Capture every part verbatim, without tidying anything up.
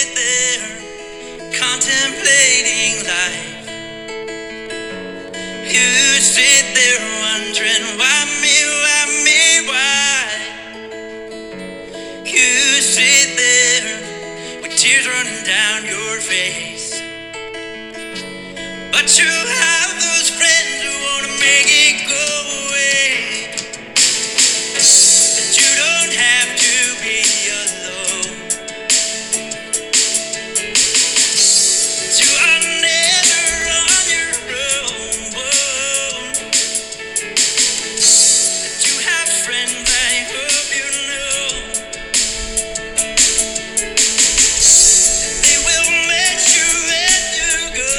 sit there contemplating life. You sit there wondering why me, why me, why. You sit there with tears running down your face. But you have those friends who want to make it go away. But you don't have to be alone. You are never on your own. But you have friends, I hope you know. They will let you let you go.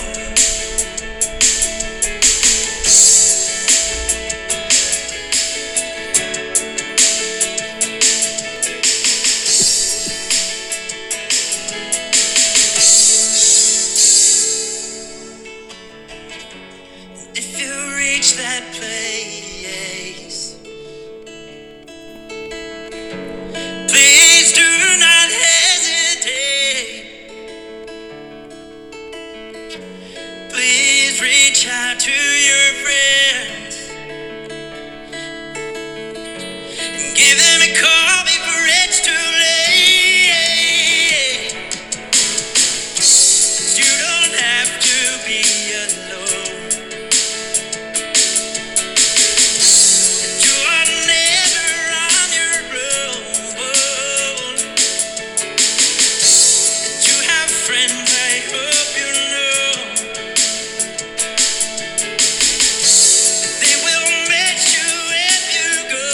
If you reach that place, please do not hesitate. Please reach out to your friends and give them a call before it's too late. You don't have to be alone. You are never on your own. You have friends, I hope you know. They will met you if you go.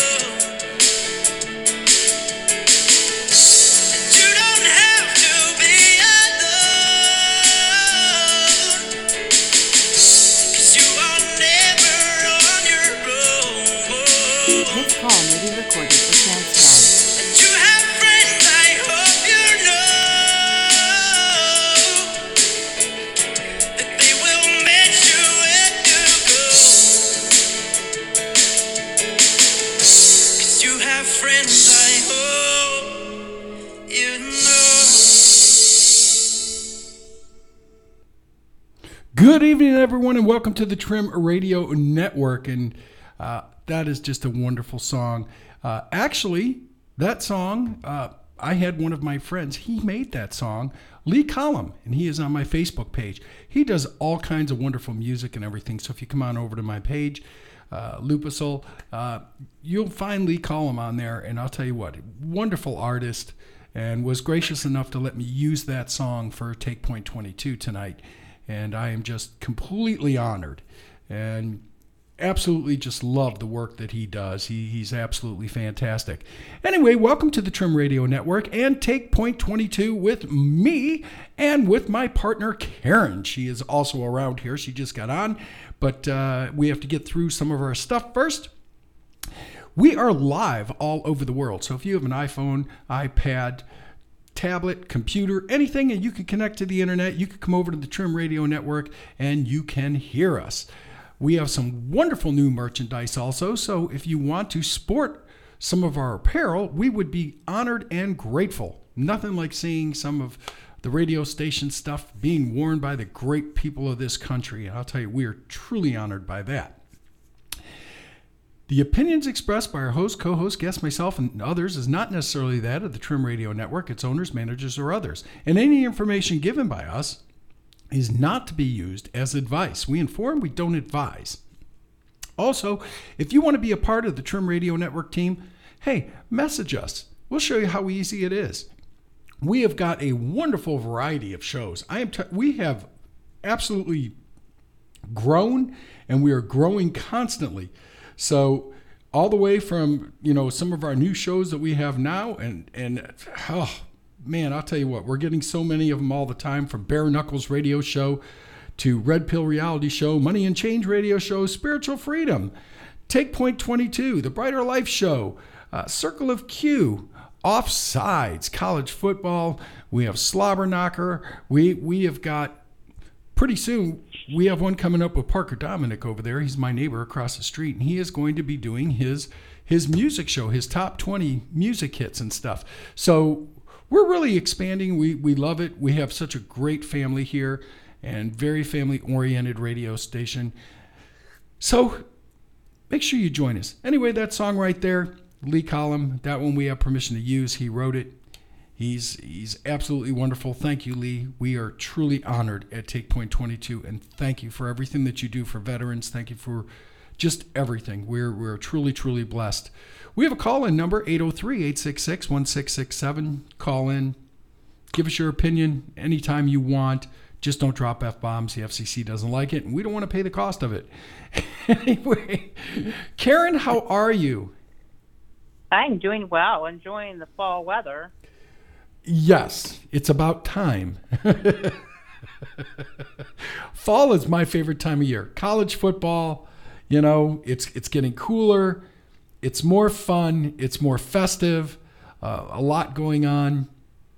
You don't have to be alone. 'Cause you are never on your own. This call may be recorded for transcribe. You have friends, I hope you know that they will met you if you go. 'Cause you have friends, I hope you know. Good evening, everyone, and welcome to the Trim Radio Network. And uh, that is just a wonderful song. Uh, actually, that song, uh, I had one of my friends, he made that song, Lee Collum, and he is on my Facebook page. He does all kinds of wonderful music and everything. So if you come on over to my page, uh, Lupusol, uh, you'll find Lee Collum on there. And I'll tell you what, wonderful artist, and was gracious enough to let me use that song for Take Point twenty-two tonight. And I am just completely honored and absolutely just love the work that he does. He, he's absolutely fantastic. Anyway, welcome to the Trim Radio Network and Take Point twenty-two with me and with my partner, Karen. She is also around here. She just got on, but uh, we have to get through some of our stuff first. We are live all over the world. So if you have an iPhone, iPad, tablet, computer, anything, and you can connect to the internet, you can come over to the Trim Radio Network and you can hear us. We have some wonderful new merchandise also, so if you want to sport some of our apparel, we would be honored and grateful. Nothing like seeing some of the radio station stuff being worn by the great people of this country, and I'll tell you, we are truly honored by that. The opinions expressed by our host, co-host, guests, myself, and others is not necessarily that of the Trim Radio Network, its owners, managers, or others. And any information given by us is not to be used as advice. We inform, we don't advise. Also, if you want to be a part of the Trim Radio Network team, hey, message us. We'll show you how easy it is. We have got a wonderful variety of shows. I am. T- we have absolutely grown, and we are growing constantly. So all the way from, you know, some of our new shows that we have now, and, and oh, man, I'll tell you what, we're getting so many of them all the time, from Bare Knuckles Radio Show to Red Pill Reality Show, Money and Change Radio Show, Spiritual Freedom, Take Point twenty-two, The Brighter Life Show, uh, Circle of Q, Offsides, College Football. We have Slobber Knocker. We, we have got, pretty soon, we have one coming up with Parker Dominic over there. He's my neighbor across the street, and he is going to be doing his his music show, his top twenty music hits and stuff. So we're really expanding. We we love it. We have such a great family here and very family-oriented radio station. So make sure you join us. Anyway, that song right there, Lee Collum, that one we have permission to use. He wrote it. He's he's absolutely wonderful. Thank you, Lee. We are truly honored at Take Point twenty-two, and thank you for everything that you do for veterans. Thank you for just everything. We're we're truly, truly blessed. We have a call-in number, eight oh three, eight six six, one six six seven. Call in. Give us your opinion anytime you want. Just don't drop F-bombs. The F C C doesn't like it, and we don't want to pay the cost of it. Anyway, Karen, how are you? I'm doing well, enjoying the fall weather. Yes, it's about time. Fall is my favorite time of year. College football, you know, it's it's getting cooler. It's more fun. It's more festive. Uh, a lot going on.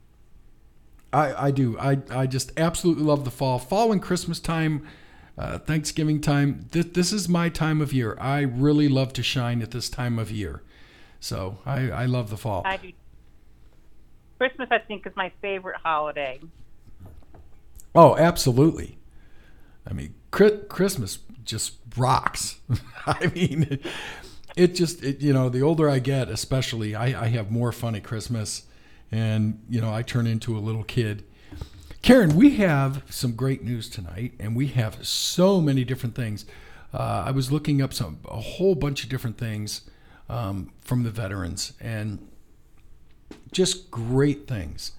I, I do. I, I just absolutely love the fall. Fall and Christmas time, uh, Thanksgiving time. This, this is my time of year. I really love to shine at this time of year. So I, I love the fall. I do. Christmas, I think, is my favorite holiday. Oh, absolutely. I mean, Christmas just rocks. I mean, it just, it, you know, the older I get, especially, I, I have more fun at Christmas. And, you know, I turn into a little kid. Karen, we have some great news tonight, and we have so many different things. Uh, I was looking up some a whole bunch of different things um, from the veterans, and just great things.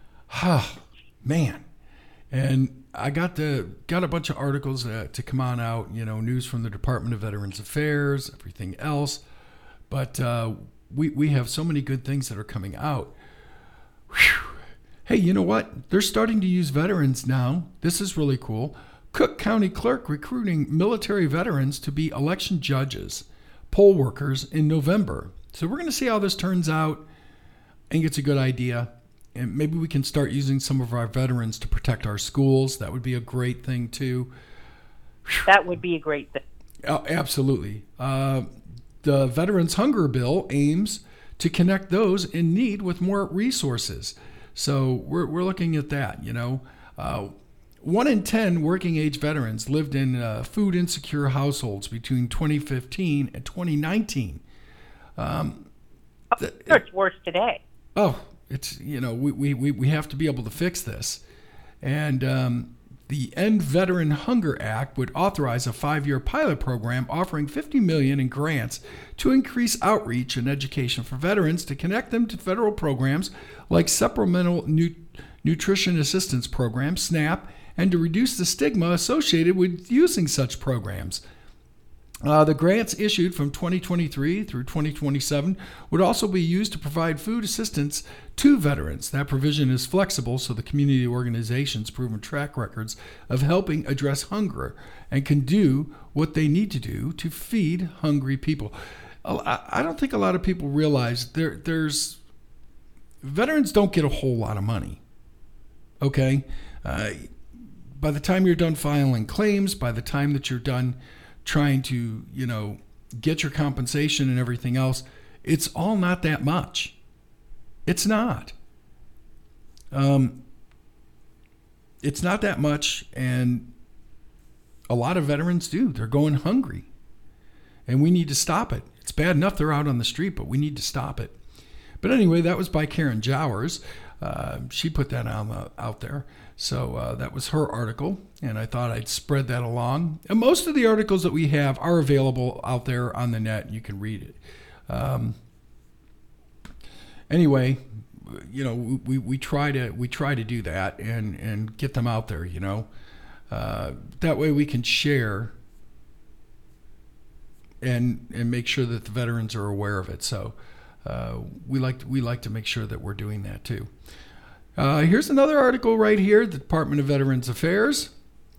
Ah, man. And I got the got a bunch of articles uh, to come on out, you know, news from the Department of Veterans Affairs, everything else. But uh, we, we have so many good things that are coming out. Whew. Hey, you know what? They're starting to use veterans now. This is really cool. Cook County Clerk recruiting military veterans to be election judges, poll workers in November. So we're going to see how this turns out. I think it's a good idea. And maybe we can start using some of our veterans to protect our schools. That would be a great thing, too. Whew. That would be a great thing. Oh, absolutely. Uh, the Veterans Hunger Bill aims to connect those in need with more resources. So we're we're looking at that, you know. Uh, one in ten working age veterans lived in uh, food insecure households between twenty fifteen and twenty nineteen. Um, th- it's worse today. Oh, it's, you know, we, we, we have to be able to fix this. And um, the End Veteran Hunger Act would authorize a five-year pilot program offering fifty million dollars in grants to increase outreach and education for veterans to connect them to federal programs like Supplemental Nu- Nutrition Assistance Program, SNAP, and to reduce the stigma associated with using such programs. Uh, the grants issued from twenty twenty-three through twenty twenty-seven would also be used to provide food assistance to veterans. That provision is flexible, so the community organizations proven track records of helping address hunger and can do what they need to do to feed hungry people. I don't think a lot of people realize there, there's veterans don't get a whole lot of money. Okay, uh, by the time you're done filing claims, by the time that you're done trying to, you know, get your compensation and everything else, it's all not that much. It's not. Um, it's not that much, and a lot of veterans do. They're going hungry, and we need to stop it. It's bad enough they're out on the street, but we need to stop it. But anyway, that was by Karen Jowers. Uh, she put that on, uh, out there. So uh, that was her article, and I thought I'd spread that along. And most of the articles that we have are available out there on the net. You can read it. Um, anyway, you know, we, we try to we try to do that and, and get them out there. You know, uh, that way we can share and and make sure that the veterans are aware of it. So uh, we like to, we like to make sure that we're doing that too. Uh, here's another article right here, the Department of Veterans Affairs.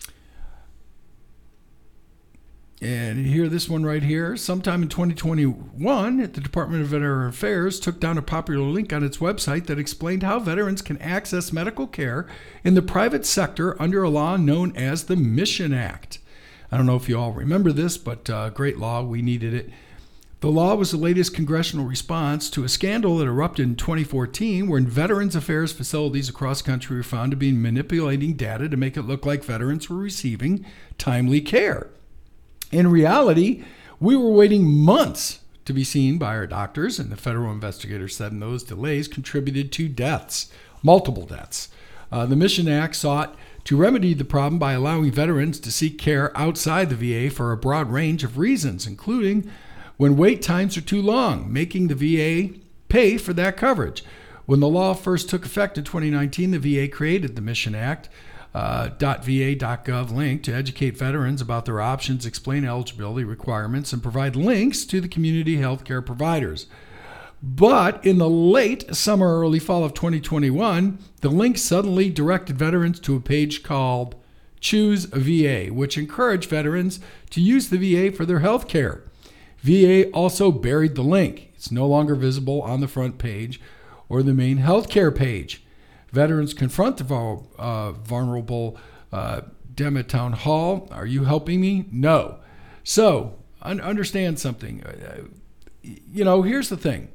And here, this one right here. Sometime in twenty twenty-one, the Department of Veterans Affairs took down a popular link on its website that explained how veterans can access medical care in the private sector under a law known as the Mission Act. I don't know if you all remember this, but uh, great law. We needed it. The law was the latest congressional response to a scandal that erupted in twenty fourteen when Veterans Affairs facilities across the country were found to be manipulating data to make it look like veterans were receiving timely care. In reality, we were waiting months to be seen by our doctors, and the federal investigators said in those delays contributed to deaths, multiple deaths. Uh, the Mission Act sought to remedy the problem by allowing veterans to seek care outside the V A for a broad range of reasons, including when wait times are too long, making the V A pay for that coverage. When the law first took effect in twenty nineteen, the V A created the Mission Act uh, .va.gov link to educate veterans about their options, explain eligibility requirements, and provide links to the community health care providers. But in the late summer, early fall of twenty twenty-one, the link suddenly directed veterans to a page called Choose V A, which encouraged veterans to use the V A for their health care. V A also buried the link. It's no longer visible on the front page or the main healthcare page. Veterans confront the uh, vulnerable uh, Dem at Town Hall. Are you helping me? No. So, un- understand something. Uh, you know, here's the thing.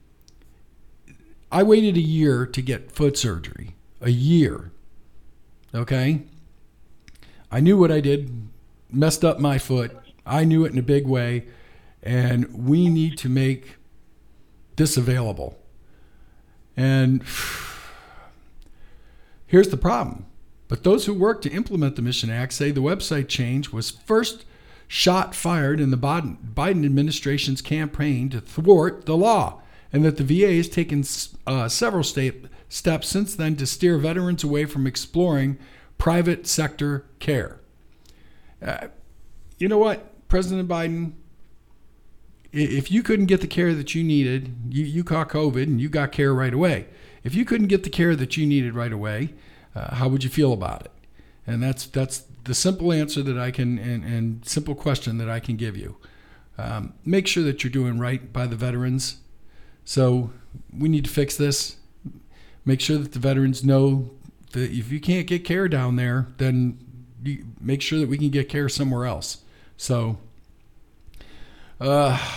I waited a year to get foot surgery. A year. Okay? I knew what I did, messed up my foot. I knew it in a big way. And we need to make this available. And here's the problem. But those who work to implement the Mission Act say the website change was first shot fired in the Biden administration's campaign to thwart the law, and that the V A has taken uh, several state steps since then to steer veterans away from exploring private sector care. Uh, you know what, President Biden? If you couldn't get the care that you needed, you, you caught COVID and you got care right away. If you couldn't get the care that you needed right away, uh, how would you feel about it? And that's that's the simple answer that I can, and, and simple question that I can give you. Um, make sure that you're doing right by the veterans. So we need to fix this. Make sure that the veterans know that if you can't get care down there, then you make sure that we can get care somewhere else. So Uh,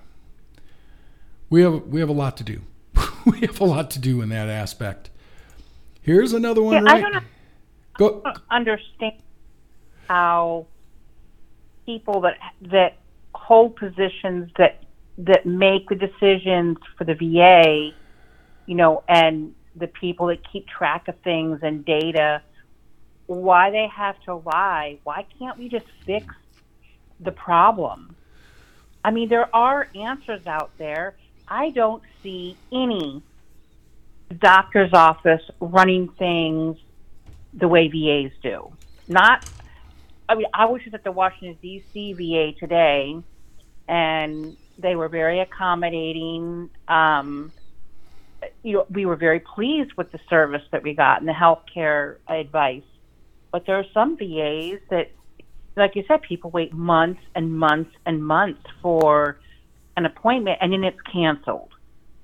we have we have a lot to do. We have a lot to do in that aspect. Here's another one. Yeah, right. I don't, Go. I don't understand how people that that hold positions that that make the decisions for the V A, you know, and the people that keep track of things and data, why they have to lie. Why can't we just fix the problem? I mean, there are answers out there. I don't see any doctor's office running things the way V As do. Not, I mean, I was just at the Washington, D C V A today, and they were very accommodating. Um, you know, we were very pleased with the service that we got and the healthcare advice. But there are some V As that, like you said, people wait months and months and months for an appointment, and then it's canceled.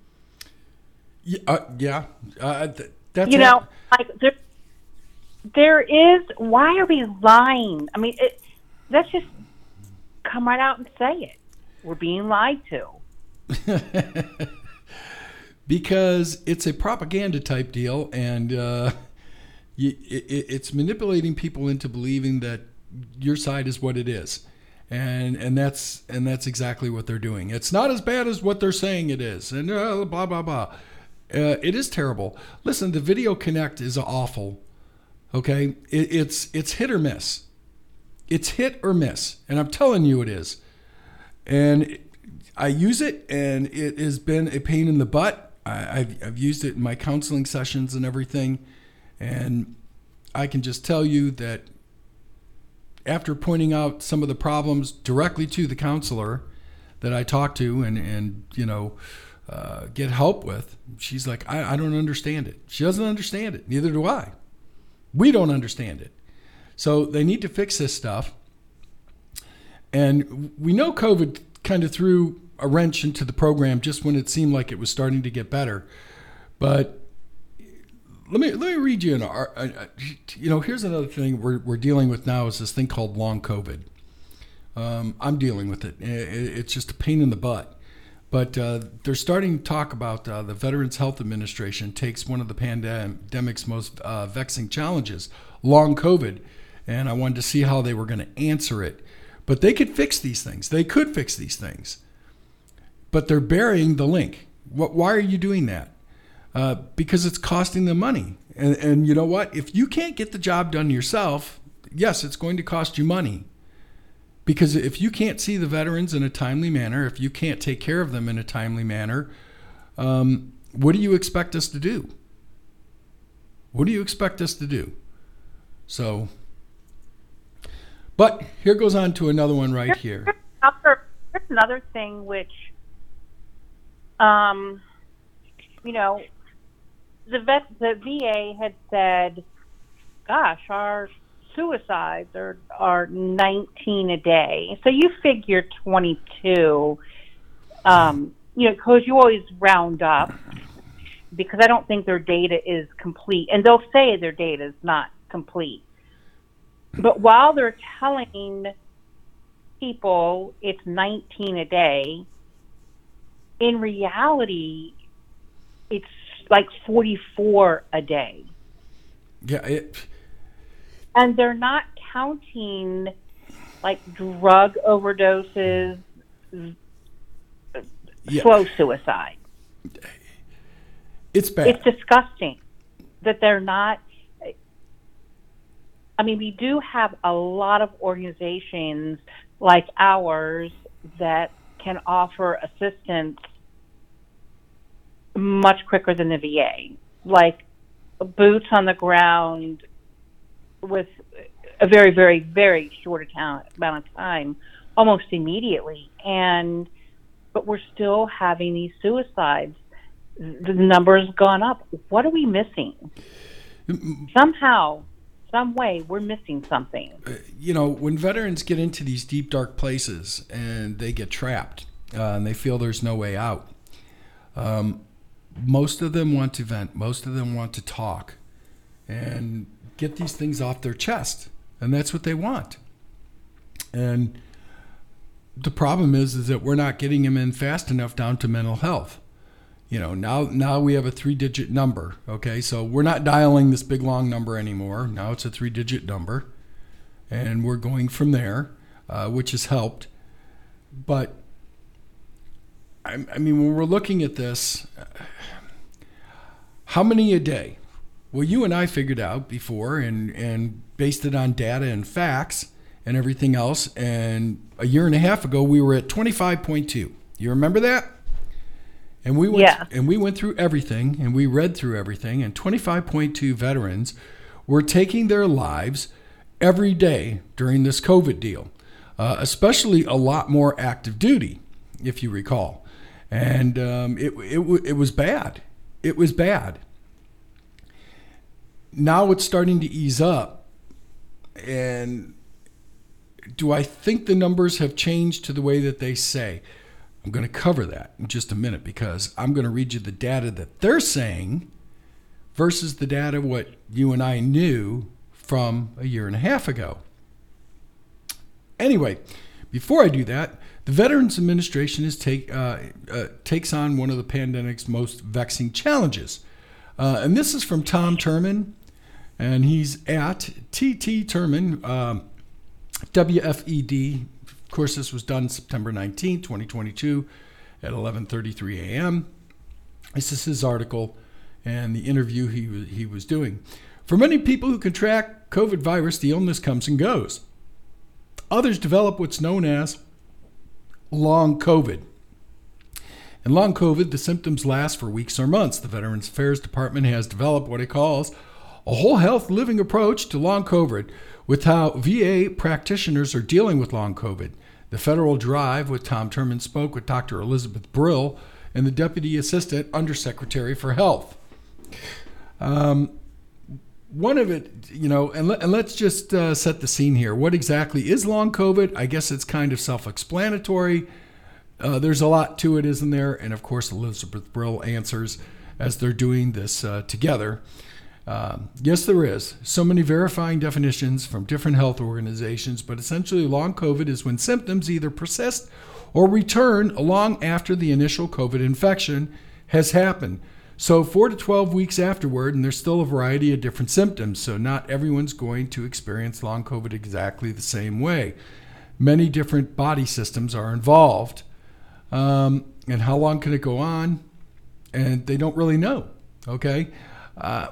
Yeah, uh, yeah. Uh, th- that's you know, it. like there, there is. Why are we lying? I mean, it, let's just come right out and say it. We're being lied to. Because it's a propaganda type deal, and uh, you, it, it's manipulating people into believing that your side is what it is, and and that's and that's exactly what they're doing. It's not as bad as what they're saying it is, and uh, blah blah blah. Uh, it is terrible. Listen, the Video Connect is awful. Okay, it, it's it's hit or miss. It's hit or miss, and I'm telling you it is. And I use it, and it has been a pain in the butt. I, I've I've used it in my counseling sessions and everything, and I can just tell you that after pointing out some of the problems directly to the counselor that I talk to and, and you know, uh, get help with, she's like, I, I don't understand it. She doesn't understand it. Neither do I. We don't understand it. So they need to fix this stuff. And we know COVID kind of threw a wrench into the program just when it seemed like it was starting to get better. But Let me let me read you an art. Uh, you know, here's another thing we're we're dealing with now is this thing called long COVID. Um, I'm dealing with it. It's just a pain in the butt. But uh, they're starting to talk about uh, the Veterans Health Administration takes one of the pandemic's most uh, vexing challenges, long COVID, and I wanted to see how they were going to answer it. But they could fix these things. They could fix these things. But they're burying the link. What, why are you doing that? Uh, because it's costing them money. And, and you know what? If you can't get the job done yourself, yes, it's going to cost you money. Because if you can't see the veterans in a timely manner, if you can't take care of them in a timely manner, um, what do you expect us to do? What do you expect us to do? So, but here goes on to another one right here. Here's another thing which, um, you know, the vet, the V A had said, gosh, our suicides are, are nineteen a day. So you figure twenty-two, um, you know, because you always round up, because I don't think their data is complete. And they'll say their data is not complete. But while they're telling people it's nineteen a day, in reality, it's like forty-four a day. Yeah, it... And they're not counting like drug overdoses, yeah. slow suicide. It's bad. It's disgusting that they're not. I mean, we do have a lot of organizations like ours that can offer assistance much quicker than the V A, like boots on the ground with a very, very, very short amount of time, almost immediately. And but we're still having these suicides. The number's gone up. What are we missing? Somehow, some way, we're missing something. You know, when veterans get into these deep, dark places and they get trapped uh, and they feel there's no way out, um, most of them want to vent. Most of them want to talk and get these things off their chest, and that's what they want. And the problem is, is that we're not getting them in fast enough down to mental health. You know, now now we have a three-digit number. Okay, so we're not dialing this big long number anymore. Now it's a three-digit number, and we're going from there, uh, which has helped. But I, I mean, when we're looking at this, how many a day? Well, you and I figured out before and, and based it on data and facts and everything else. And a year and a half ago, we were at twenty-five point two. You remember that? And we went yeah. and we went through everything and we read through everything. And twenty-five point two veterans were taking their lives every day during this COVID deal, uh, especially a lot more active duty, if you recall. And um, it, it, it was bad. It was bad. Now it's starting to ease up. And do I think the numbers have changed to the way that they say? I'm going to cover that in just a minute, because I'm going to read you the data that they're saying versus the data what you and I knew from a year and a half ago. Anyway, before I do that, the Veterans Administration is take, uh, uh, takes on one of the pandemic's most vexing challenges. Uh, and this is from Tom Turman, and he's at T T Turman, um, W F E D. Of course, this was done September nineteenth, twenty twenty-two at eleven thirty-three a.m. This is his article and the interview he was, he was doing. For many people who contract COVID virus, the illness comes and goes. Others develop what's known as long COVID. In long COVID, the symptoms last for weeks or months. The Veterans Affairs Department has developed what it calls a whole health living approach to long COVID, with how V A practitioners are dealing with long COVID. The Federal Drive with Tom Turman spoke with Doctor Elizabeth Brill and the Deputy Assistant Undersecretary for Health. Um, one of it, you know, and, let, and let's just uh, set the scene here. What exactly is long COVID? I guess it's kind of self-explanatory. Uh, there's a lot to it, isn't there? And of course, Elizabeth Brill answers as they're doing this uh, together. Um, yes, there is. So many verifying definitions from different health organizations, but essentially long COVID is when symptoms either persist or return long after the initial COVID infection has happened. So four to twelve weeks afterward, and there's still a variety of different symptoms. So not everyone's going to experience long COVID exactly the same way. Many different body systems are involved. Um, and how long can it go on? And they don't really know, okay? Uh,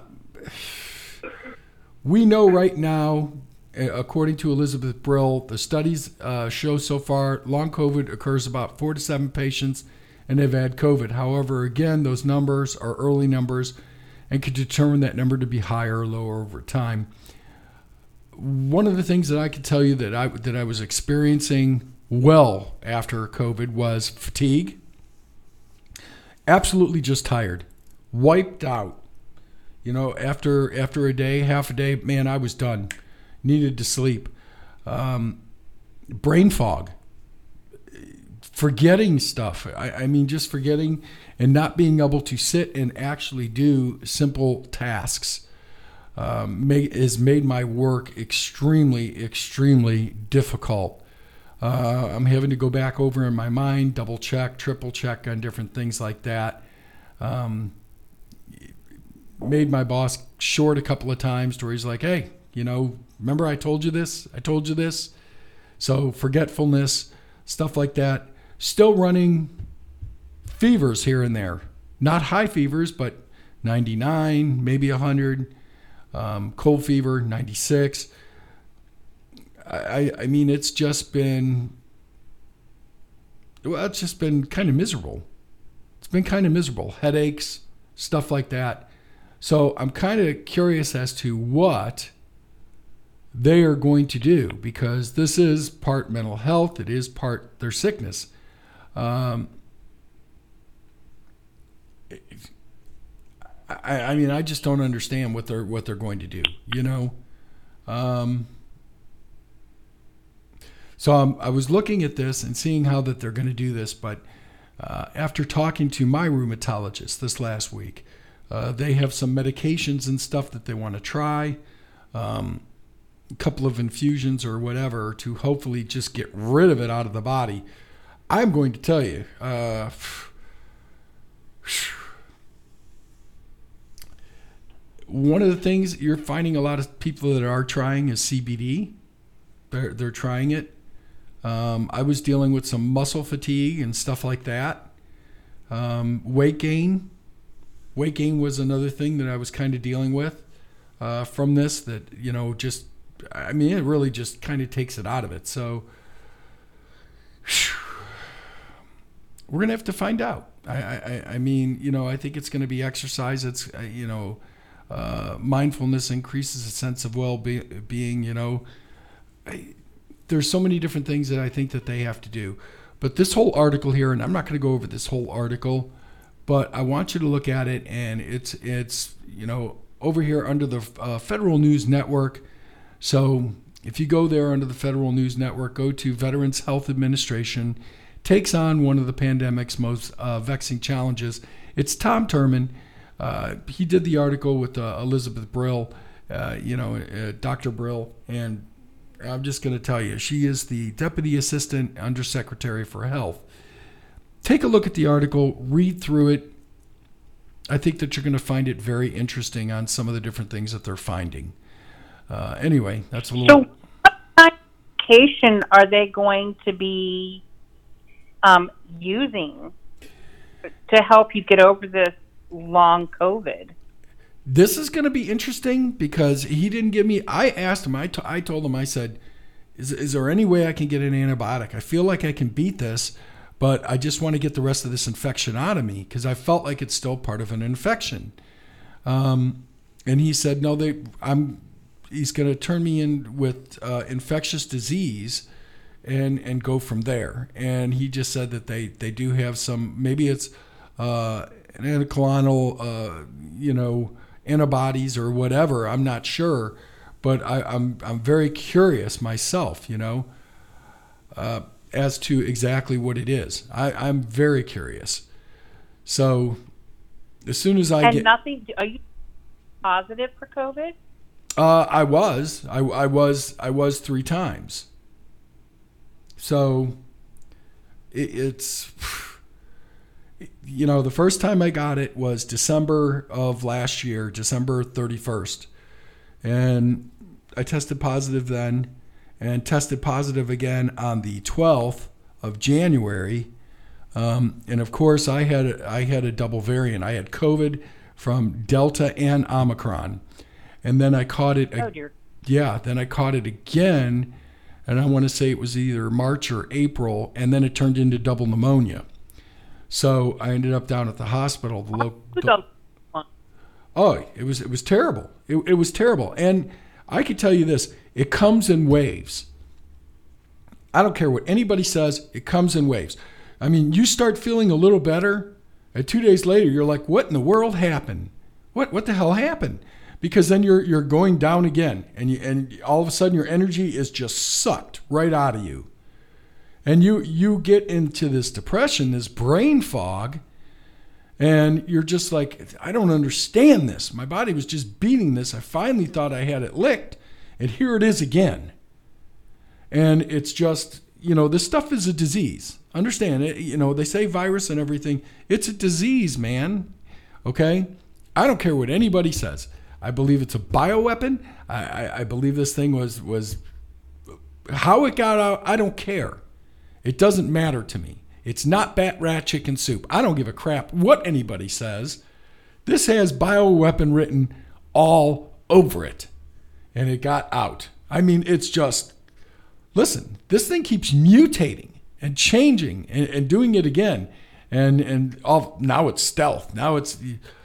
we know right now, according to Elizabeth Brill, the studies uh, show so far long COVID occurs about four to seven patients and they've had COVID. However, again, those numbers are early numbers and could determine that number to be higher or lower over time. One of the things that I could tell you that I that I was experiencing well after COVID was fatigue. Absolutely just tired, wiped out. You know, after after a day, half a day, man, I was done. Needed to sleep. Um, brain fog. Forgetting stuff. I, I mean, just forgetting and not being able to sit and actually do simple tasks um, may, has made my work extremely, extremely difficult. Uh, I'm having to go back over in my mind, double check, triple check on different things like that. Um, made my boss short a couple of times to where he's like, hey, you know, remember I told you this? I told you this. So forgetfulness, stuff like that. Still running fevers here and there. Not high fevers, but ninety-nine, maybe one hundred. Um, cold fever, ninety-six. I, I mean, it's just been, well, it's just been kind of miserable. It's been kind of miserable. Headaches, stuff like that. So I'm kind of curious as to what they are going to do, because this is part mental health. It is part their sickness. Um, I, I mean, I just don't understand what they're what they're going to do. You know, um, so I'm, I was looking at this and seeing how that they're going to do this, but uh, after talking to my rheumatologist this last week, uh, they have some medications and stuff that they want to try. Um, a couple of infusions or whatever to hopefully just get rid of it out of the body. I'm going to tell you, uh, one of the things you're finding a lot of people that are trying is C B D. They're, they're trying it. Um, I was dealing with some muscle fatigue and stuff like that. Um, weight gain. Weight gain was another thing that I was kind of dealing with uh, from this that, you know, just, I mean, it really just kind of takes it out of it. So we're going to have to find out. I, I, I mean, you know, I think it's going to be exercise. It's, uh, you know, uh, mindfulness increases a sense of well-being, you know. I, there's so many different things that I think that they have to do. But this whole article here, and I'm not going to go over this whole article, but I want you to look at it, and it's, it's you know, over here under the uh, Federal News Network. So if you go there under the Federal News Network, go to Veterans Health Administration, takes on one of the pandemic's most uh, vexing challenges. It's Tom Thurmond. Uh, he did the article with uh, Elizabeth Brill, uh, you know, uh, Doctor Brill, and I'm just going to tell you, she is the Deputy Assistant Undersecretary for Health. Take a look at the article, read through it. I think that you're going to find it very interesting on some of the different things that they're finding. Uh, anyway, that's a little... So what kind of medication are they going to be um, using to help you get over this long COVID? This is going to be interesting because he didn't give me... I asked him, I, t- I told him, I said, is, is there any way I can get an antibiotic? I feel like I can beat this, but I just want to get the rest of this infection out of me because I felt like it's still part of an infection. Um, and he said, no, they, I'm... he's going to turn me in with uh, infectious disease and and go from there. And he just said that they, they do have some, maybe it's uh, an anticolonal, uh, you know, antibodies or whatever. I'm not sure, but I, I'm I'm very curious myself, you know, uh, as to exactly what it is. I, I'm very curious. So as soon as I and get... nothing, are you positive for COVID? Uh, I was. I, I was. I was three times. So it, it's, you know, the first time I got it was December of last year, December thirty-first. And I tested positive then and tested positive again on the twelfth of January. Um, and of course, I had I had a double variant. I had COVID from Delta and Omicron. And then I caught it. Oh, dear. Yeah, then I caught it again. And I want to say it was either March or April. And then it turned into double pneumonia. So I ended up down at the hospital. The lo- the, oh, it was it was terrible. It, it was terrible. And I can tell you this. It comes in waves. I don't care what anybody says. It comes in waves. I mean, you start feeling a little better. And two days later, you're like, what in the world happened? What what the hell happened? Because then you're you're going down again, and you, and all of a sudden your energy is just sucked right out of you, and you you get into this depression, this brain fog, and you're just like, I don't understand this. My body was just beating this. I finally thought I had it licked, and here it is again. And it's just, you know, this stuff is a disease. Understand it? You know, they say virus and everything. It's a disease, man. Okay, I don't care what anybody says. I believe it's a bioweapon. I, I, I believe this thing was, was how it got out. I don't care. It doesn't matter to me. It's not bat, rat, chicken soup. I don't give a crap what anybody says. This has bioweapon written all over it. And it got out. I mean, it's just, listen, this thing keeps mutating and changing and, and doing it again. And, and all, now it's stealth. Now it's...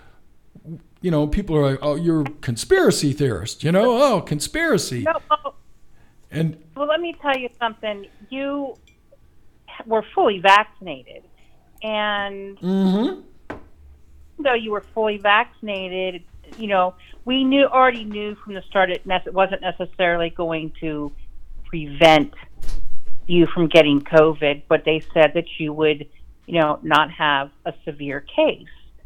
You know, people are like, oh, you're a conspiracy theorist, you know, oh, conspiracy. No, well, and well, let me tell you something. You were fully vaccinated. And mm-hmm. though you were fully vaccinated, you know, we knew already knew from the start it ne- wasn't necessarily going to prevent you from getting COVID, but they said that you would, you know, not have a severe case.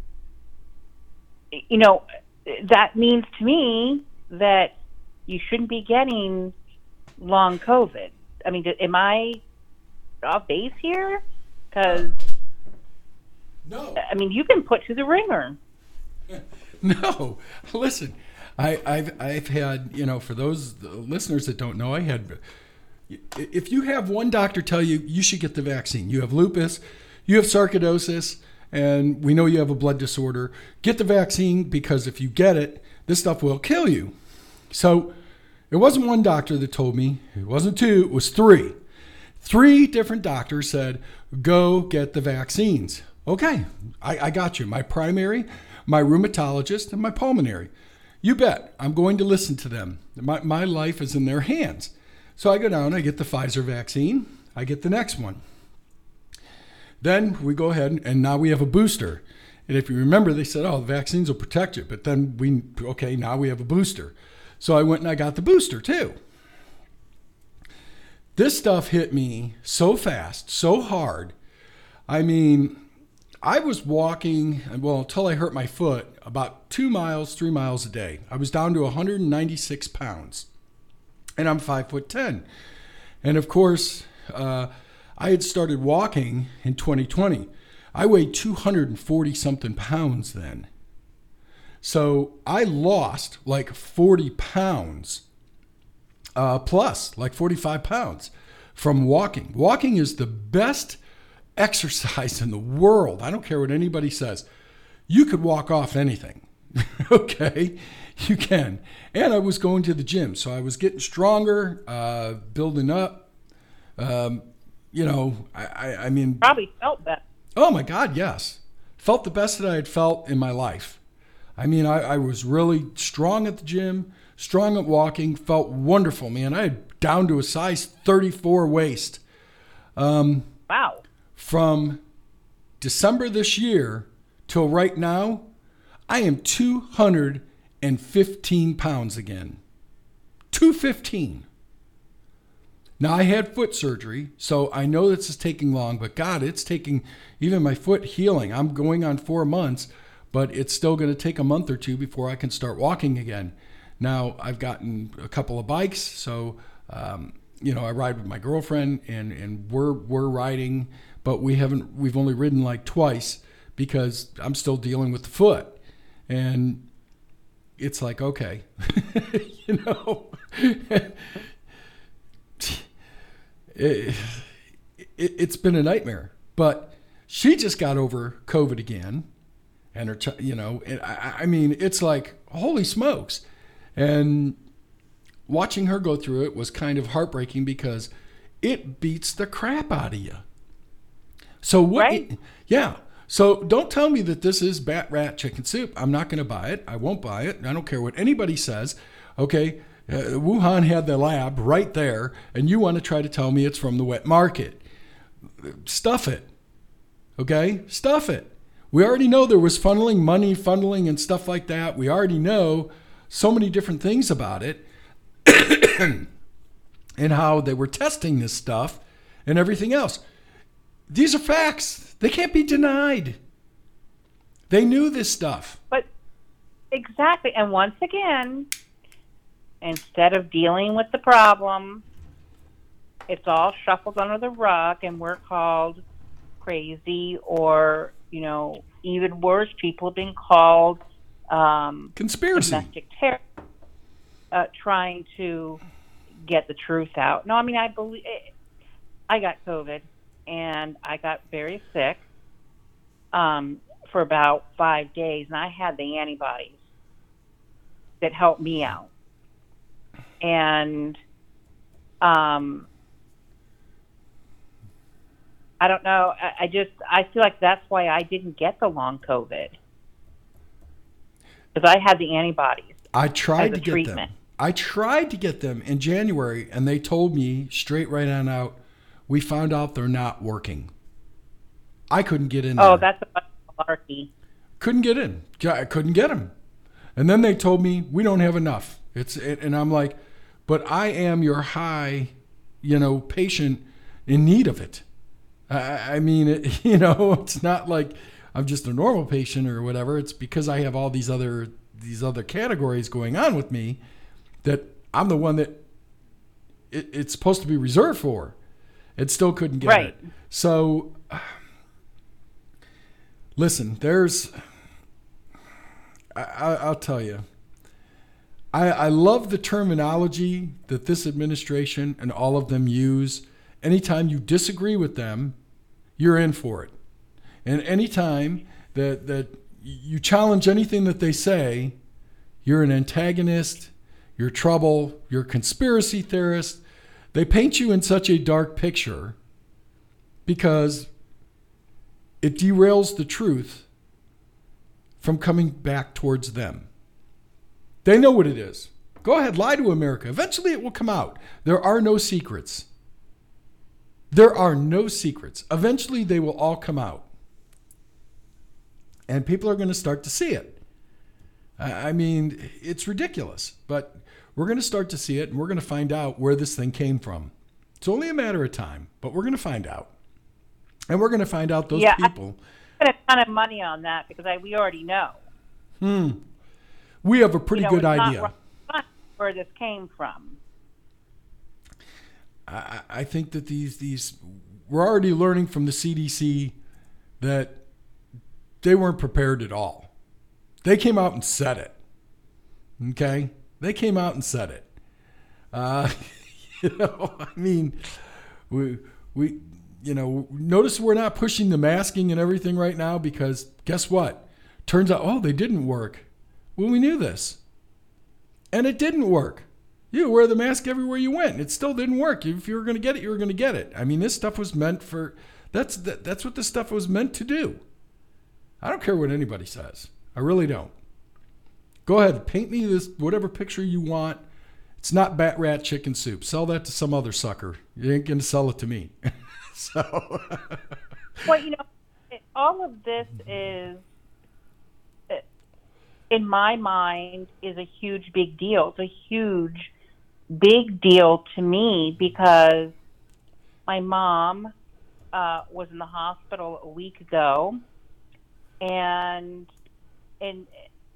You know, that means to me that you shouldn't be getting long COVID. I mean, am I off base here? Because, no, I mean, you've been put to the ringer. No, listen, I, I've I've had, you know, for those listeners that don't know, I had, if you have one doctor tell you you should get the vaccine, you have lupus, you have sarcoidosis, and we know you have a blood disorder, get the vaccine because if you get it, this stuff will kill you. So it wasn't one doctor that told me, it wasn't two, it was three. Three different doctors said, go get the vaccines. Okay, I, I got you. My primary, my rheumatologist, and my pulmonary. You bet, I'm going to listen to them. My, my life is in their hands. So I go down, I get the Pfizer vaccine, I get the next one. Then we go ahead and now we have a booster. And if you remember, they said, oh, the vaccines will protect you. But then we, okay, now we have a booster. So I went and I got the booster too. This stuff hit me so fast, so hard. I mean, I was walking, well, until I hurt my foot, about two miles, three miles a day. I was down to one hundred ninety-six pounds. And I'm five foot ten. And of course, uh, I had started walking in twenty twenty. I weighed two hundred forty something pounds then. So I lost like forty pounds uh, plus, like forty-five pounds from walking. Walking is the best exercise in the world. I don't care what anybody says. You could walk off anything. Okay, you can. And I was going to the gym, so I was getting stronger, uh, building up. Um, You know, I, I, I mean... Probably felt better. Oh, my God, yes. Felt the best that I had felt in my life. I mean, I, I was really strong at the gym, strong at walking, felt wonderful, man. I had down to a size thirty-four waist. Um, wow. From December this year till right now, I am two hundred fifteen pounds again. two hundred fifteen. Now, I had foot surgery, so I know this is taking long, but God, it's taking even my foot healing. I'm going on four months, but it's still going to take a month or two before I can start walking again. Now I've gotten a couple of bikes, so um, you know I ride with my girlfriend, and and we're we're riding, but we haven't we've only ridden like twice because I'm still dealing with the foot, and it's like, okay, you know, it, it, it's been a nightmare. But she just got over COVID again, and her, ch- you know, and I, I mean, it's like, holy smokes. And watching her go through it was kind of heartbreaking because it beats the crap out of you. So what? Right. Yeah. So don't tell me that this is bat rat chicken soup. I'm not going to buy it. I won't buy it. I don't care what anybody says. Okay, uh, Wuhan had the lab right there, and you want to try to tell me it's from the wet market. Stuff it. Okay? Stuff it. We already know there was funneling, money funneling, and stuff like that. We already know so many different things about it and how they were testing this stuff and everything else. These are facts. They can't be denied. They knew this stuff. But exactly. And once again, instead of dealing with the problem, it's all shuffled under the rug, and we're called crazy, or, you know, even worse, people have been called um, conspiracy, domestic terror, uh, trying to get the truth out. No, I mean, I believe I got COVID, and I got very sick um, for about five days, and I had the antibodies that helped me out. And um, I don't know. I, I just I feel like that's why I didn't get the long COVID, because I had the antibodies. I tried to get treatment. them. I tried to get them in January, and they told me straight right on out, we found out they're not working. I couldn't get in there. Oh, that's a bunch of malarkey. Couldn't get in. I couldn't get them. And then they told me we don't have enough. It's and I'm like, but I am your high, you know, patient in need of it. I, I mean, it, you know, it's not like I'm just a normal patient or whatever. It's because I have all these other these other categories going on with me that I'm the one that it, it's supposed to be reserved for. It still couldn't get right. it. So, listen, there's, I, I, I'll tell you, I, I love the terminology that this administration and all of them use. Anytime you disagree with them, you're in for it. And anytime that, that you challenge anything that they say, you're an antagonist, you're trouble, you're a conspiracy theorist. They paint you in such a dark picture because it derails the truth from coming back towards them. They know what it is. Go ahead, lie to America. Eventually it will come out. There are no secrets. There are no secrets. Eventually they will all come out. And people are going to start to see it. I mean, it's ridiculous, but we're going to start to see it, and we're going to find out where this thing came from. It's only a matter of time, but we're going to find out. And we're going to find out those yeah, people. I spent a ton of money on that because I, we already know. Hmm. We have a pretty you know, good it's idea. Not, not where this came from. I, I think that these these we're already learning from the C D C that they weren't prepared at all. They came out and said it. Okay? They came out and said it. Uh, you know, I mean, we, we, you know, notice we're not pushing the masking and everything right now because guess what? Turns out, oh, they didn't work. Well, we knew this. And it didn't work. You wear the mask everywhere you went. It still didn't work. If you were going to get it, you were going to get it. I mean, this stuff was meant for, that's, that, that's what this stuff was meant to do. I don't care what anybody says. I really don't. Go ahead, paint me this whatever picture you want. It's not bat rat chicken soup. Sell that to some other sucker. You ain't gonna sell it to me. so, well, you know, it, all of this is, in my mind, is a huge big deal. It's a huge big deal to me because my mom uh, was in the hospital a week ago, and in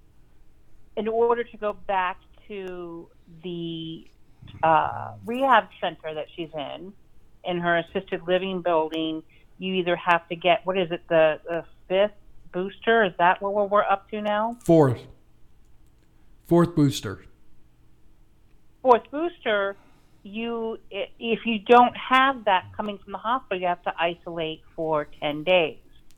in order to go back to the uh, rehab center that she's in, in her assisted living building, you either have to get, what is it, the, the fifth booster? Is that what we're, we're up to now? Fourth. Fourth booster. Fourth booster, you if you don't have that coming from the hospital, you have to isolate for ten days.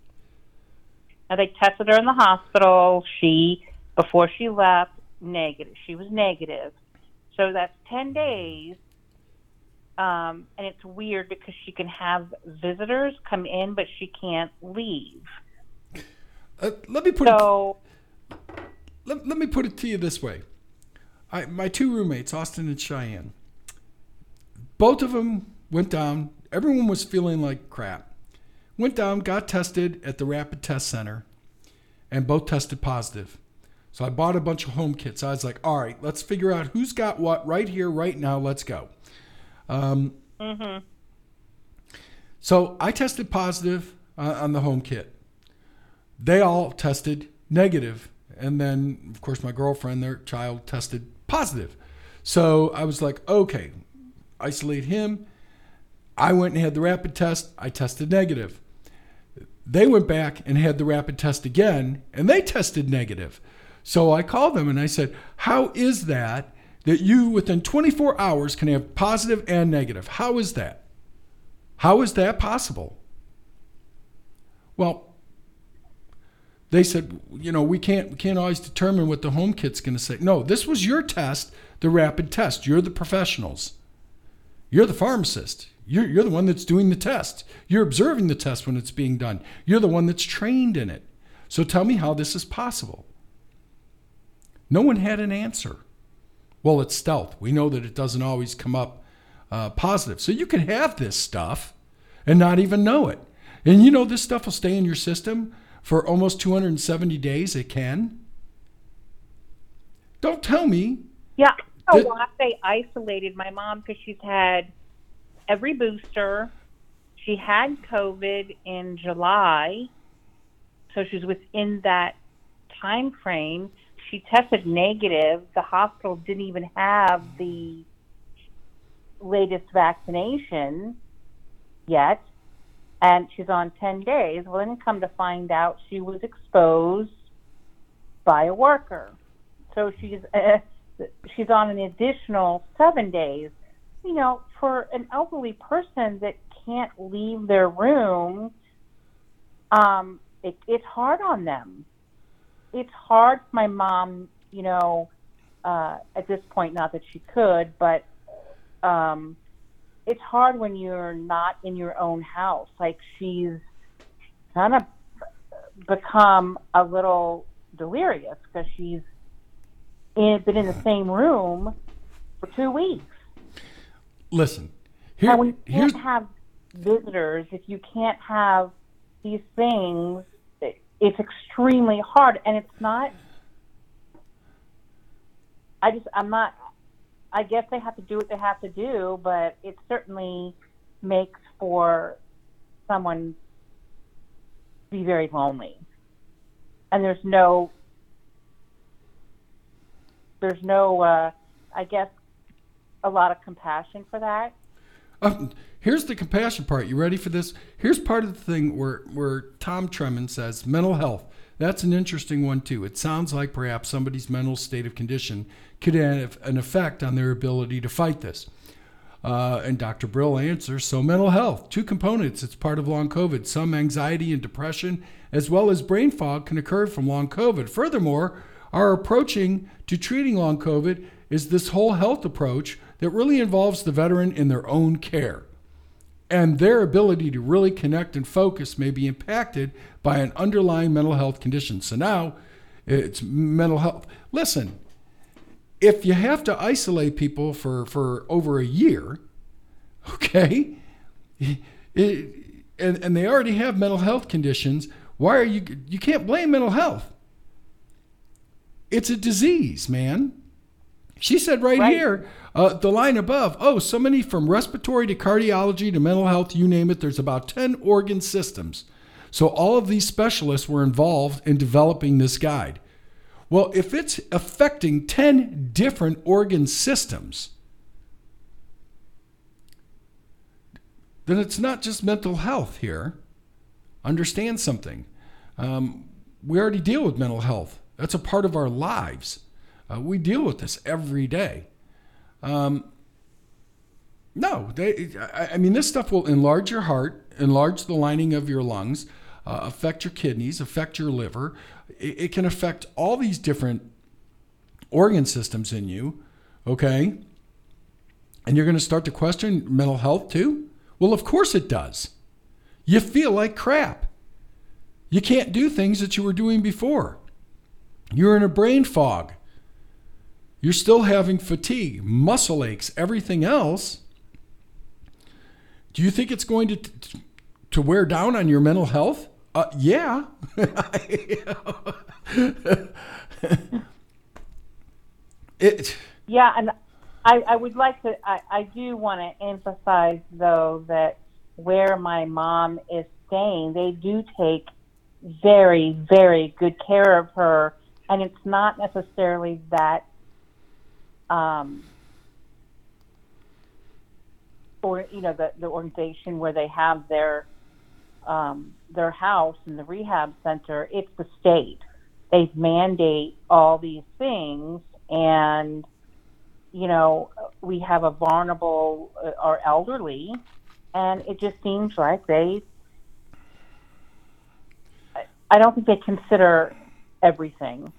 Now, they tested her in the hospital. She, before she left, negative. She was negative. So that's ten days. Um, and it's weird because she can have visitors come in, but she can't leave. Uh, let me put so, it, let, let me put it to you this way. I, my two roommates, Austin and Cheyenne, both of them went down. Everyone was feeling like crap. Went down, got tested at the rapid test center, and both tested positive. So I bought a bunch of home kits. I was like, all right, let's figure out who's got what right here, right now. Let's go. Um, mm-hmm. So I tested positive uh, on the home kit. They all tested negative. And then, of course, my girlfriend, their child, tested positive. So I was like, okay, isolate him. I went and had the rapid test. I tested negative. They went back and had the rapid test again, and they tested negative. So I called them and I said, how is that that you within twenty-four hours can have positive and negative? How is that? How is that possible? Well, they said, you know, we can't we can't always determine what the home kit's going to say. No, this was your test, the rapid test. You're the professionals. You're the pharmacist. You're, you're the one that's doing the test. You're observing the test when it's being done. You're the one that's trained in it. So tell me how this is possible. No one had an answer. Well, it's stealth. We know that it doesn't always come up uh, positive. So you can have this stuff and not even know it. And you know this stuff will stay in your system for almost two hundred seventy days. It can. Don't tell me. Yeah. Oh, that, well, they isolated my mom because she's had every booster. She had COVID in July, so she's within that time frame. She tested negative. The hospital didn't even have the latest vaccination yet, and she's on ten days. Well, then come to find out she was exposed by a worker. So she's uh, she's on an additional seven days. You know, for an elderly person that can't leave their room, um, it, it's hard on them. It's hard for my mom, you know, uh, at this point, not that she could, but um, it's hard when you're not in your own house. Like, she's kind of become a little delirious because she's in, been in the same room for two weeks. Listen, here, and we here's... can't have visitors if you can't have these things. It's extremely hard, and it's not. I just, I'm not. I guess they have to do what they have to do, but it certainly makes for someone be very lonely. And there's no, there's no, uh, I guess, a lot of compassion for that. Uh, here's the compassion part. You ready for this? Here's part of the thing where, where Tom Tremont says mental health. That's an interesting one, too. It sounds like perhaps somebody's mental state of condition could have an effect on their ability to fight this. Uh, and Doctor Brill answers, so mental health, two components. It's part of long COVID. Some anxiety and depression, as well as brain fog, can occur from long COVID. Furthermore, our approaching to treating long COVID is this whole health approach that really involves the veteran in their own care. And their ability to really connect and focus may be impacted by an underlying mental health condition. So now it's mental health. Listen, if you have to isolate people for, for over a year, okay, it, and, and they already have mental health conditions, why are you, you can't blame mental health. It's a disease, man. She said right, right. here, uh, the line above, oh, so many from respiratory to cardiology to mental health, you name it, there's about ten organ systems. So all of these specialists were involved in developing this guide. Well, if it's affecting ten different organ systems, then it's not just mental health here. Understand something. Um, we already deal with mental health. That's a part of our lives. Uh, we deal with this every day. Um, no, they, I, I mean, this stuff will enlarge your heart, enlarge the lining of your lungs, uh, affect your kidneys, affect your liver. It, it can affect all these different organ systems in you, okay? And you're going to start to question mental health too? Well, of course it does. You feel like crap. You can't do things that you were doing before. You're in a brain fog. You're still having fatigue, muscle aches, everything else. Do you think it's going to to wear down on your mental health? Uh, yeah. it. Yeah, and I, I would like to, I, I do want to emphasize, though, that where my mom is staying, they do take very, very good care of her. And it's not necessarily that, um, or, you know, the, the organization where they have their, um, their house in the rehab center. It's the state. They mandate all these things, and you know, we have a vulnerable, uh, our elderly, and it just seems like they, I, I don't think they consider everything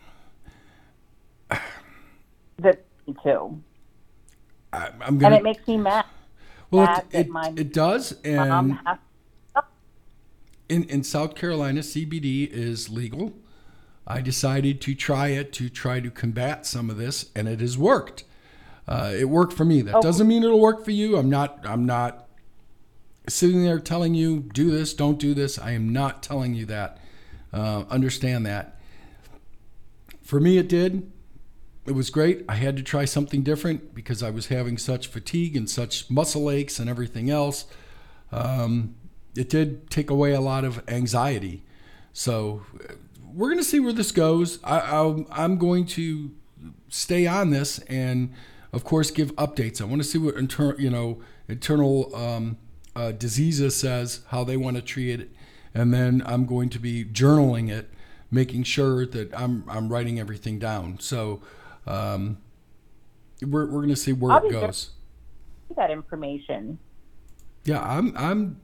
that they do. I, I'm gonna, and it makes me mad. Well, mad it, it, my it does. mom And has, in, in South Carolina, C B D is legal. I decided to try it to try to combat some of this, and it has worked. Uh, it worked for me. That Oh. doesn't mean it'll work for you. I'm not. I'm not sitting there telling you do this, don't do this. I am not telling you that. Uh, understand that. For me, it did. It was great. I had to try something different because I was having such fatigue and such muscle aches and everything else. Um, it did take away a lot of anxiety. So we're going to see where this goes. I, I'll, I'm going to stay on this and, of course, give updates. I want to see what inter, you know, internal um, uh, diseases says, how they want to treat it, and then I'm going to be journaling it, making sure that I'm I'm writing everything down. So um, we're we're going to see where I'll it be goes. that information. Yeah, I'm I'm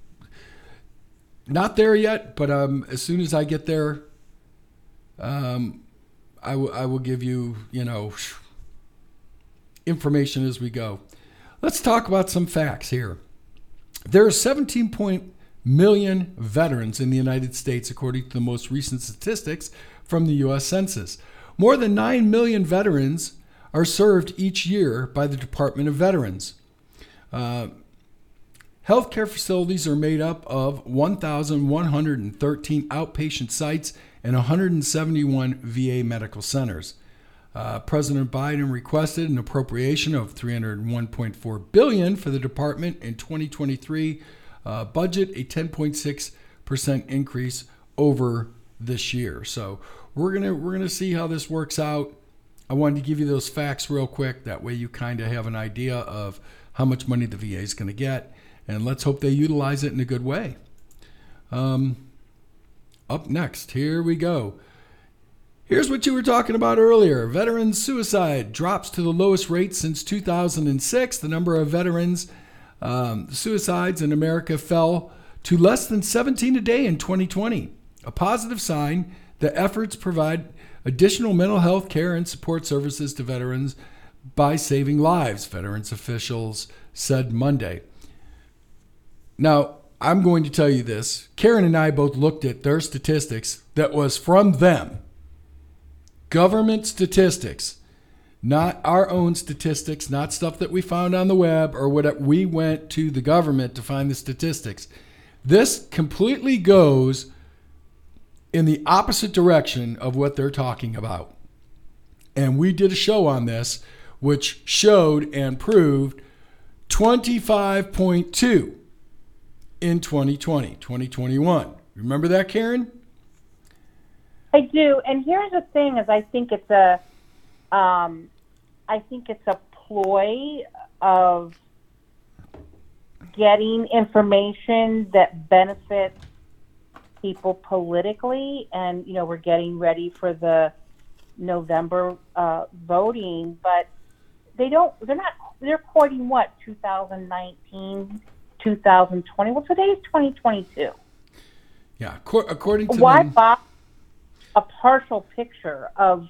not there yet, but um, as soon as I get there, um, I, w- I will give you you know. information as we go. Let's talk about some facts here. There are seventeen point million veterans in the United States, according to the most recent statistics from the U S Census. More than nine million veterans are served each year by the Department of Veterans. Uh, healthcare facilities are made up of one thousand one hundred thirteen outpatient sites and one hundred seventy-one V A medical centers. Uh, President Biden requested an appropriation of three hundred one point four billion dollars for the department in twenty twenty-three uh, budget, a ten point six percent increase over this year. So we're gonna we're gonna see how this works out. I wanted to give you those facts real quick. That way you kind of have an idea of how much money the V A is going to get, and let's hope they utilize it in a good way. Um, up next, here we go. Here's what you were talking about earlier. Veteran suicide drops to the lowest rate since two thousand six. The number of veterans um, suicides in America fell to less than seventeen a day in twenty twenty. A positive sign. The efforts provide additional mental health care and support services to veterans by saving lives, veterans officials said Monday. Now, I'm going to tell you this. Karen and I both looked at their statistics that was from them. Government statistics, not our own statistics, not stuff that we found on the web or whatever. We went to the government to find the statistics. This completely goes in the opposite direction of what they're talking about. And we did a show on this, which showed and proved twenty-five point two in twenty twenty, twenty twenty-one. Remember that, Karen? I do, and here's the thing: is I think it's a, um, I think it's a ploy of getting information that benefits people politically, and you know we're getting ready for the November uh, voting, but they don't. They're not. They're quoting what two thousand nineteen, two thousand twenty. Well, today's twenty twenty-two. Yeah, co- according to Why them, buy a partial picture of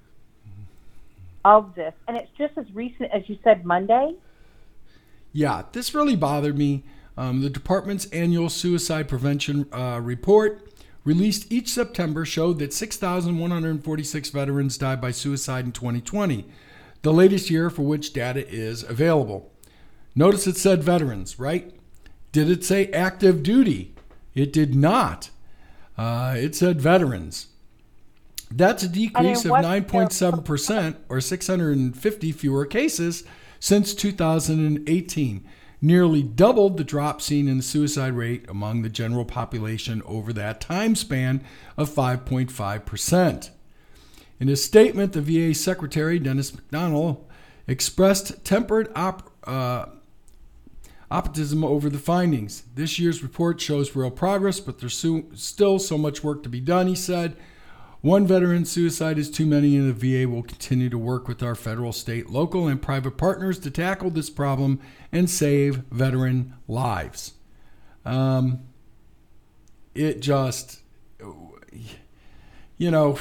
of this? And it's just as recent as you said, Monday. yeah, this really bothered me. Um, the department's annual suicide prevention uh, report, released each September, showed that six thousand one hundred forty-six veterans died by suicide in twenty twenty, the latest year for which data is available. Notice it said veterans, right? Did it say active duty? It did not. Uh, it said veterans. That's a decrease of nine point seven percent or six hundred fifty fewer cases since two thousand eighteen. Nearly doubled the drop seen in the suicide rate among the general population over that time span of five point five percent. In a statement, the V A Secretary, Dennis McDonald, expressed tempered op- uh, optimism over the findings. This year's report shows real progress, but there's so- still so much work to be done, he said. One veteran suicide is too many, and the V A will continue to work with our federal, state, local, and private partners to tackle this problem and save veteran lives. Um, it just, you know,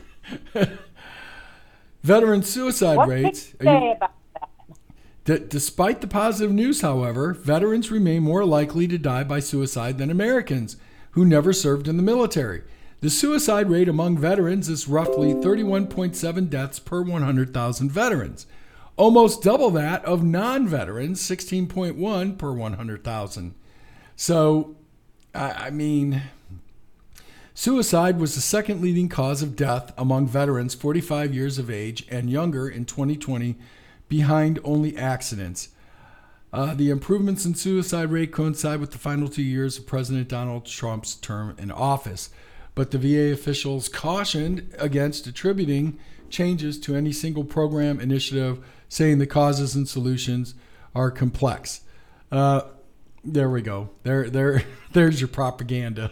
veteran suicide What rates. can you say about that? D- despite the positive news, however, veterans remain more likely to die by suicide than Americans who never served in the military. The suicide rate among veterans is roughly thirty-one point seven deaths per one hundred thousand veterans, almost double that of non-veterans, sixteen point one per one hundred thousand. So, I, I mean, suicide was the second leading cause of death among veterans forty-five years of age and younger in twenty twenty, behind only accidents. Uh, the improvements in suicide rate coincide with the final two years of President Donald Trump's term in office. But the V A officials cautioned against attributing changes to any single program initiative, saying the causes and solutions are complex. Uh, there we go. There, there, there's your propaganda.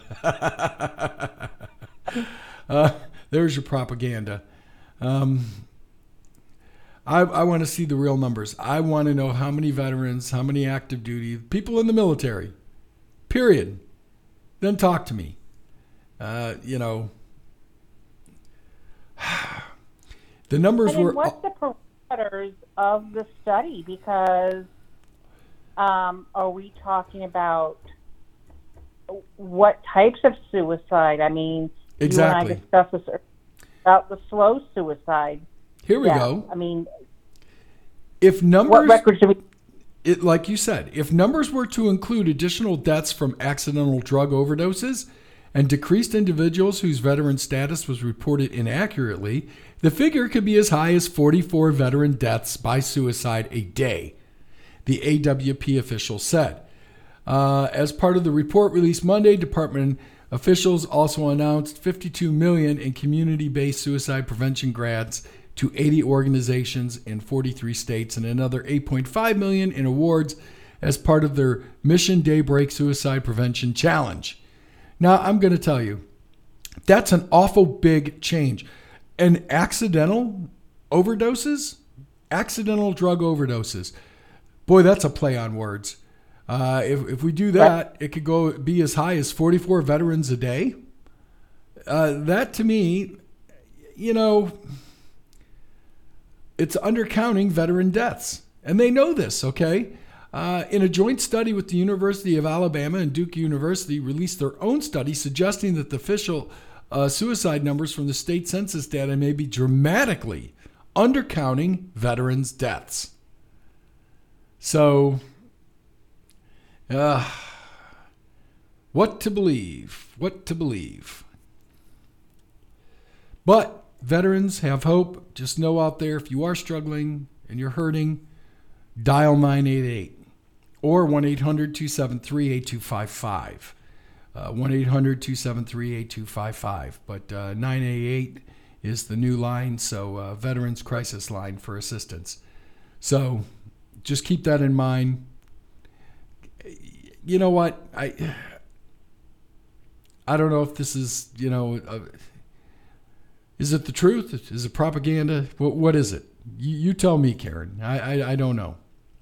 uh, there's your propaganda. Um, I, I want to see the real numbers. I want to know how many veterans, how many active duty, people in the military, period. Then talk to me. Uh, you know, the numbers and were. What's the parameters of the study? Because um, are we talking about what types of suicide? I mean, exactly. You and I discussed this about the slow suicide. Here we yeah, go. I mean, if numbers, what records do we? It, like you said, if numbers were to include additional deaths from accidental drug overdoses and decreased individuals whose veteran status was reported inaccurately, the figure could be as high as forty-four veteran deaths by suicide a day, the A W P official said. Uh, as part of the report released Monday, department officials also announced fifty-two million dollars in community-based suicide prevention grants to eighty organizations in forty-three states and another eight point five million dollars in awards as part of their Mission Daybreak Suicide Prevention Challenge. Now, I'm going to tell you, that's an awful big change. And accidental overdoses, accidental drug overdoses, boy, that's a play on words. Uh, if, if we do that, it could go be as high as forty-four veterans a day. Uh, that to me, you know, it's undercounting veteran deaths. And they know this, okay? Uh, in a joint study with the University of Alabama and Duke University, released their own study suggesting that the official uh, suicide numbers from the state census data may be dramatically undercounting veterans' deaths. So, uh, what to believe? What to believe? But veterans have hope. Just know out there, if you are struggling and you're hurting, dial nine eight eight or one eight hundred two seven three eight two five five. Uh, one eight hundred two seven three eight two five five. But uh, nine eight eight is the new line, so uh, Veterans Crisis Line for assistance. So just keep that in mind. You know what? I I don't know if this is, you know, uh, is it the truth? Is it propaganda? What, what is it? You, you tell me, Karen. I, I, I don't know.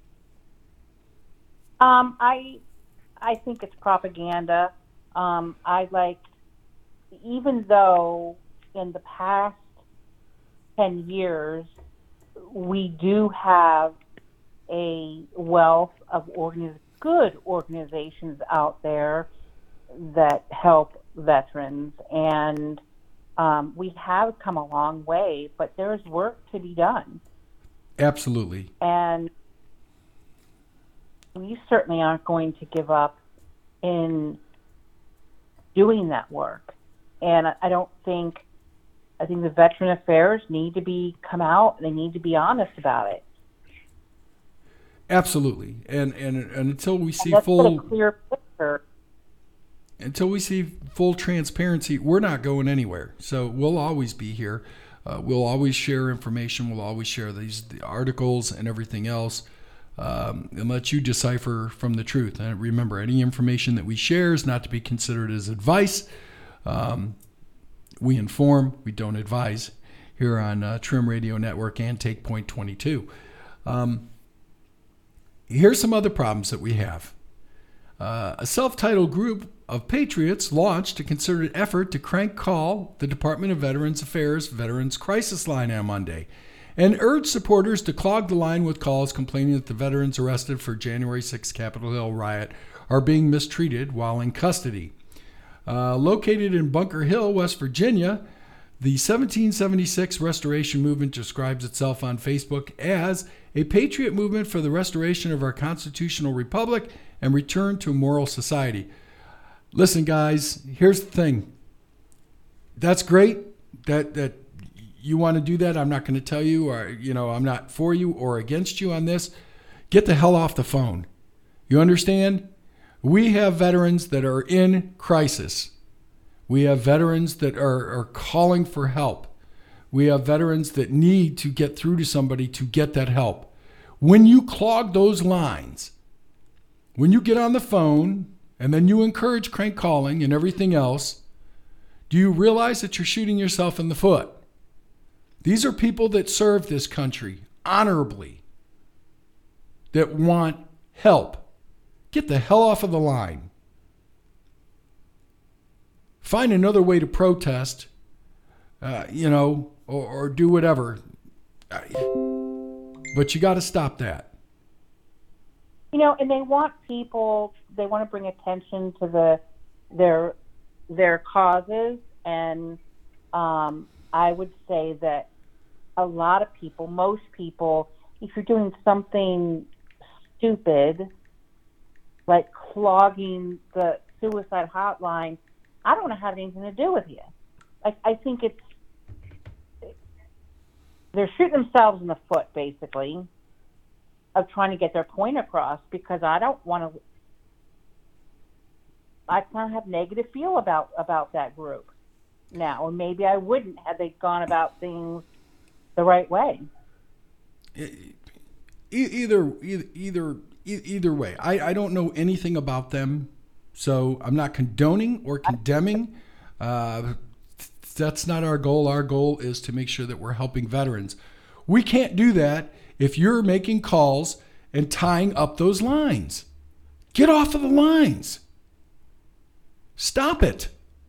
Um, I I think it's propaganda. Um, I like, even though in the past ten years, we do have a wealth of organiz- good organizations out there that help veterans, and um, we have come a long way, but there's work to be done. Absolutely. And we certainly aren't going to give up in doing that work. And I don't think, I think the Veteran Affairs need to be come out, and they need to be honest about it. Absolutely. And and, and until we see Let's full get a clear picture. Until we see full transparency, we're not going anywhere. So we'll always be here. Uh, we'll always share information. We'll always share these the articles and everything else, um, and let you decipher from the truth. And remember, any information that we share is not to be considered as advice. Um, we inform, we don't advise here on uh, Trim Radio Network and Take Point twenty-two. Um, here's some other problems that we have. Uh, a self-titled group of patriots launched a concerted effort to crank call the Department of Veterans Affairs Veterans Crisis Line on Monday and urged supporters to clog the line with calls complaining that the veterans arrested for January sixth Capitol Hill riot are being mistreated while in custody. Uh, located in Bunker Hill, West Virginia, the seventeen seventy-six Restoration Movement describes itself on Facebook as a patriot movement for the restoration of our constitutional republic and return to a moral society. Listen, guys, here's the thing. That's great that that you want to do that. I'm not going to tell you, or, you know, I'm not for you or against you on this. Get the hell off the phone. You understand? We have veterans that are in crisis. We have veterans that are, are calling for help. We have veterans that need to get through to somebody to get that help. When you clog those lines, when you get on the phone and then you encourage crank calling and everything else, do you realize that you're shooting yourself in the foot? These are people that serve this country honorably, that want help. Get the hell off of the line. Find another way to protest, uh, you know, or, or do whatever. But you got to stop that. You know, and they want people, they want to bring attention to the their their causes, and um, I would say that a lot of people, most people, if you're doing something stupid, like clogging the suicide hotline, I don't want to have anything to do with you. Like, I think it's, they're shooting themselves in the foot, basically, of trying to get their point across, because I don't want to, I kind of have negative feel about, about that group now, or maybe I wouldn't had they gone about things the right way. E- either, either, either, either way, I, I don't know anything about them, so I'm not condoning or condemning. Uh, that's not our goal. Our goal is to make sure that we're helping veterans. We can't do that if you're making calls and tying up those lines. Get off of the lines. Stop it.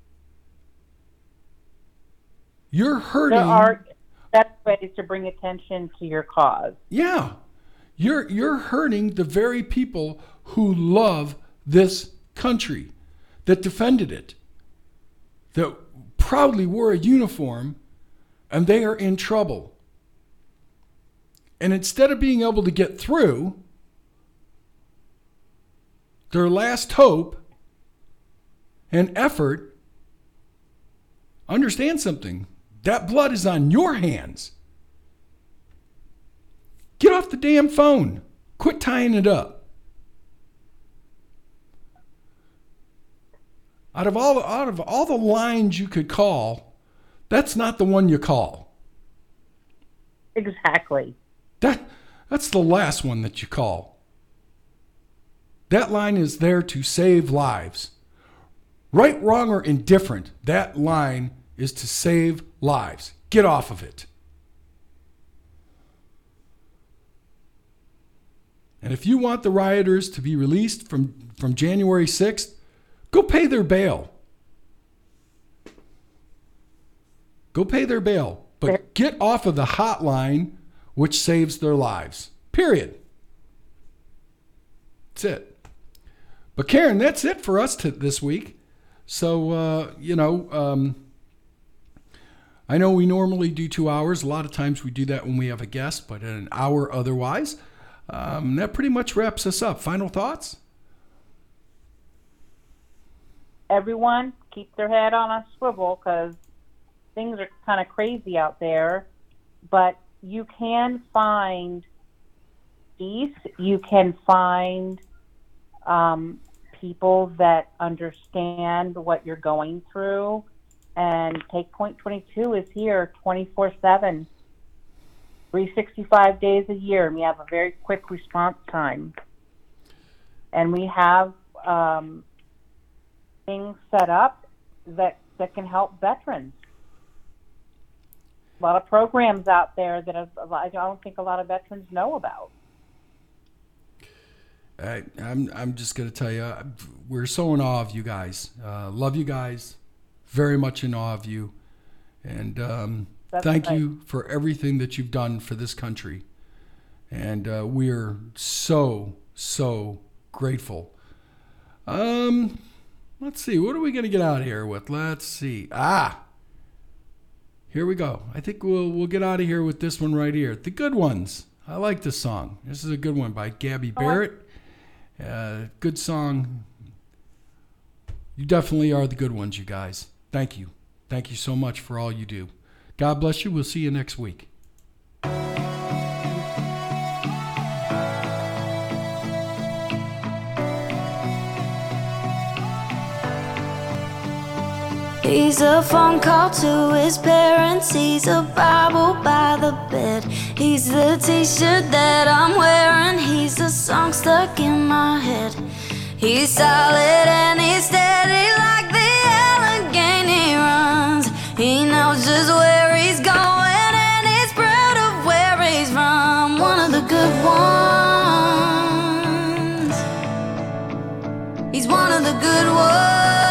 You're hurting. There are best ways to bring attention to your cause. Yeah. You're you're hurting the very people who love this country, that defended it, that proudly wore a uniform, and they are in trouble. And instead of being able to get through, their last hope and effort, understand something. That blood is on your hands. Get off the damn phone. Quit tying it up. Out of all out of all the lines you could call, that's not the one you call. Exactly. That that's the last one that you call. That line is there to save lives. Right, wrong, or indifferent, that line is to save lives. Get off of it. And if you want the rioters to be released from, from January sixth, go pay their bail. Go pay their bail. But get off of the hotline, which saves their lives. Period. That's it. But Karen, that's it for us to, this week. So, uh, you know, um, I know we normally do two hours. A lot of times we do that when we have a guest, but an hour otherwise. Um, that pretty much wraps us up. Final thoughts? Everyone, keep their head on a swivel because things are kind of crazy out there. But you can find peace. You can find um, people that understand what you're going through. And Take Point twenty-two is here twenty-four seven, three hundred sixty-five days a year. And we have a very quick response time. And we have um, things set up that, that can help veterans. A lot of programs out there that I don't think a lot of veterans know about. I, I'm I'm just going to tell you, we're so in awe of you guys. Uh, love you guys. Very much in awe of you. And um, thank right. you for everything that you've done for this country. And uh, we are so, so grateful. Um, let's see. What are we going to get out of here with? Let's see. Ah, here we go. I think we'll we'll get out of here with this one right here. The Good Ones. I like this song. This is a good one by Gabby Barrett. Uh, good song. You definitely are the good ones, you guys. Thank you. Thank you so much for all you do. God bless you. We'll see you next week. He's a phone call to his parents. He's a Bible by the bed. He's the t-shirt that I'm wearing. He's a song stuck in my head. He's solid and he's steady like the Allegheny runs. He knows just where he's going and he's proud of where he's from. One of the good ones. He's one of the good ones.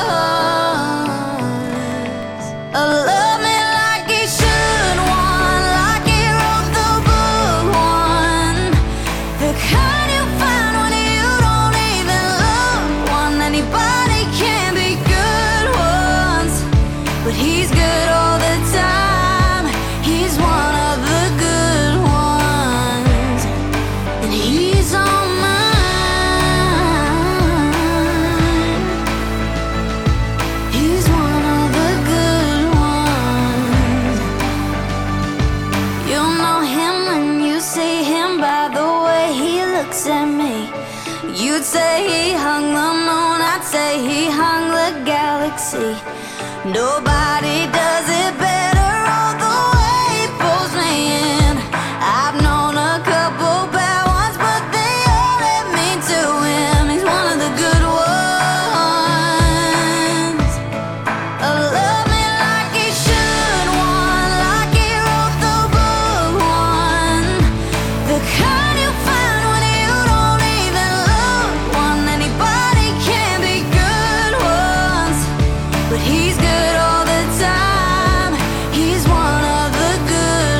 Love me like he should, one like he wrote the book, one the kind you find when you don't even look, one anybody can be good ones, but he's good all the time. He's one of the good ones, and he's on mine. He's one of the good ones. You'll know him when you see him by the way he looks at me. You'd say he hung the moon, I'd say he hung the galaxy. Nobody does it better.